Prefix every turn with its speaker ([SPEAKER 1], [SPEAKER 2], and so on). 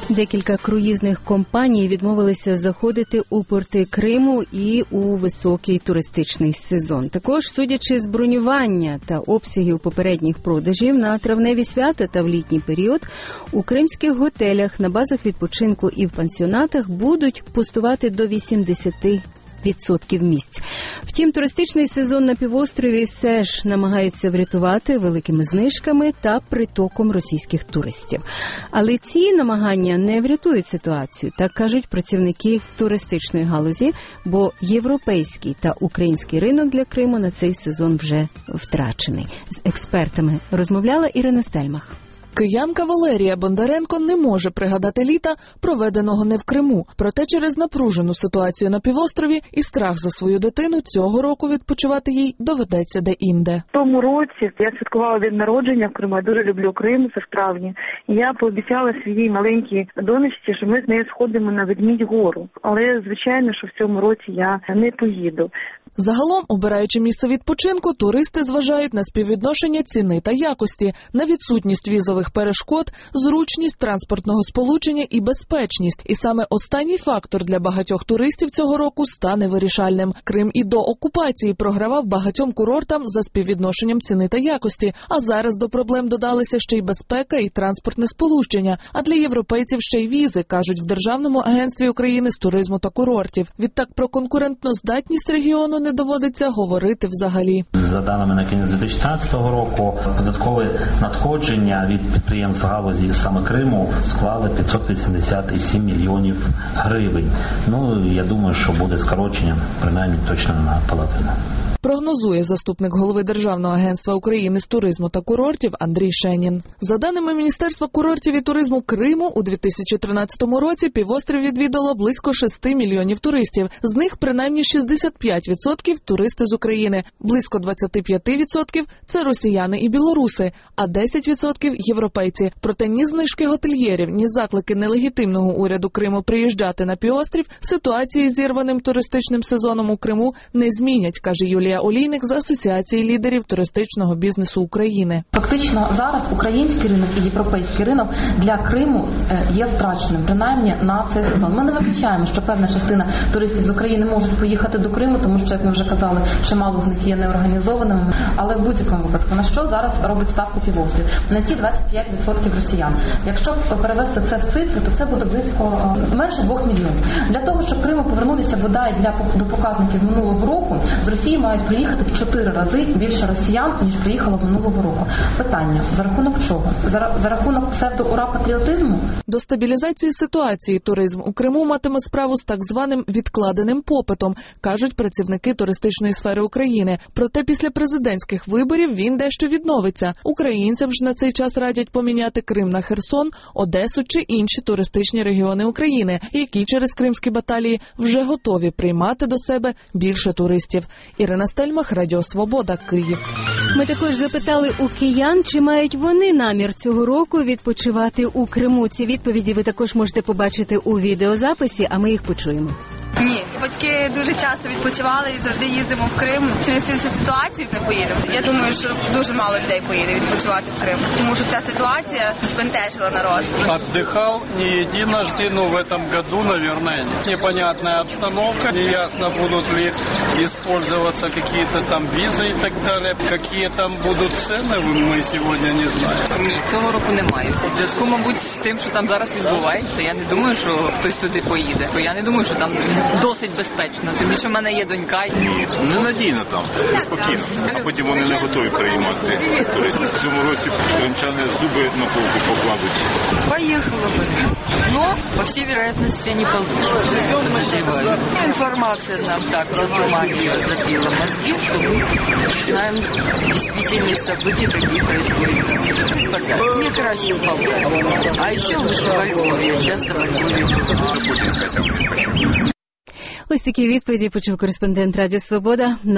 [SPEAKER 1] Декілька круїзних компаній відмовилися заходити у порти Криму і у високий туристичний сезон. Також, судячи з бронювання та обсягів попередніх продажів на травневі свята та в літній період, у кримських готелях, на базах відпочинку і в пансіонатах будуть пустувати до 80% місць. Втім, туристичний сезон на півострові все ж намагається врятувати великими знижками та притоком російських туристів. Але ці намагання не врятують ситуацію, так кажуть працівники туристичної галузі, бо європейський та український ринок для Криму на цей сезон вже втрачений. З експертами розмовляла Ірина Стельмах.
[SPEAKER 2] Киянка Валерія Бондаренко не може пригадати літа, проведеного не в Криму. Проте через напружену ситуацію на півострові і страх за свою дитину цього року відпочивати їй доведеться де-інде.
[SPEAKER 3] В тому році я святкувала день народження в Криму. Я дуже люблю Крим, це в травні. І я пообіцяла своїй маленькій донечці, що ми з нею сходимо на Ведмідь-гору. Але, звичайно, що в цьому році я не поїду.
[SPEAKER 2] Загалом, обираючи місце відпочинку, туристи зважають на співвідношення ціни та якості, на відсутність візових перешкод, зручність транспортного сполучення і безпечність. І саме останній фактор для багатьох туристів цього року стане вирішальним. Крим і до окупації програвав багатьом курортам за співвідношенням ціни та якості. А зараз до проблем додалися ще й безпека і транспортне сполучення. А для європейців ще й візи, кажуть в Державному агентстві України з туризму та курортів. Відтак про конкурентну здатність регіону не доводиться говорити взагалі.
[SPEAKER 4] За даними на кінець 2014 року, податкові надходження від підприємств галузі саме Криму склали 587 мільйонів гривень. Я думаю, що буде скорочення, принаймні точно на половину.
[SPEAKER 2] Прогнозує заступник голови Державного агентства України з туризму та курортів Андрій Шенін. За даними Міністерства курортів і туризму Криму, у 2013 році півострів відвідало близько 6 мільйонів туристів. З них принаймні 65% – туристи з України, близько 25% – це росіяни і білоруси, а 10% – європейці. Проте ні знижки готельєрів, ні заклики нелегітимного уряду Криму приїжджати на півострів ситуації з зірваним туристичним сезоном у Криму не змінять, каже Юлія Олійник з Асоціації лідерів туристичного бізнесу України.
[SPEAKER 5] Фактично зараз український ринок і європейський ринок для Криму є втраченим, принаймні на цей сезон. Ми не виключаємо, що певна частина туристів з України можуть поїхати до Криму, тому що, як ми вже казали, ще мало з них є неорганізованими. Але в будь-якому випадку, на що зараз робить ставку півострів? На ці 25% росіян. Якщо перевести це в цифри, то це буде близько менше 2 мільйонів. Для того, щоб Криму повернутися бодай до показників минулого року, з Росії мають приїхати в 4 рази більше росіян, ніж приїхало минулого року. Питання, за рахунок чого? За рахунок псевдо-ура-патріотизму?
[SPEAKER 2] До стабілізації ситуації туризм у Криму матиме справу з так званим відкладеним попитом, кажуть працівники туристичної сфери України. Проте після президентських виборів він дещо відновиться. Українцям ж на цей час радять поміняти Крим на Херсон, Одесу чи інші туристичні регіони України, які через кримські баталії вже готові приймати до себе більше туристів. Ірина Стельмах, Радіо Свобода, Київ.
[SPEAKER 1] Ми також запитали у киян, чи мають вони намір цього року відпочивати у Криму. Ці відповіді ви також можете побачити у відеозаписі, а ми їх почуємо.
[SPEAKER 6] Ні, батьки дуже часто відпочивали і завжди їздимо в Крим. Через цю всю ситуацію не поїдемо. Я думаю, що дуже мало людей поїде відпочивати в Крим, тому що ця ситуація збентежила народ.
[SPEAKER 7] Отдыхал не единожды, но в этом году, наверное, непонятная обстановка. Неясно, будут ли использоваться какие-то там визы и так далее. Какие там будут цены, мы сегодня не знаємо.
[SPEAKER 8] Ні, цього року немає. У зв'язку, мабуть, з тим, що там зараз відбувається, я не думаю, що хтось туди поїде. Я не думаю, що там досить безпечно. Тим більше в мене є донька.
[SPEAKER 9] Ні, ненадійно там, спокійно. А потім вони не готові приймати туристів. В цьому році кримчани зуби на полку покладуть.
[SPEAKER 6] Поїхала би. Но, по всій вероятності, не вийде. Інформація нам так розуманливо забила мозги, що ми знаємо дійсність событий, які происходят. Не краще в Болгарії. А ще лише во Львові. Я часто во Львові.
[SPEAKER 1] Ось такі відповіді почув кореспондент Радіо Свобода.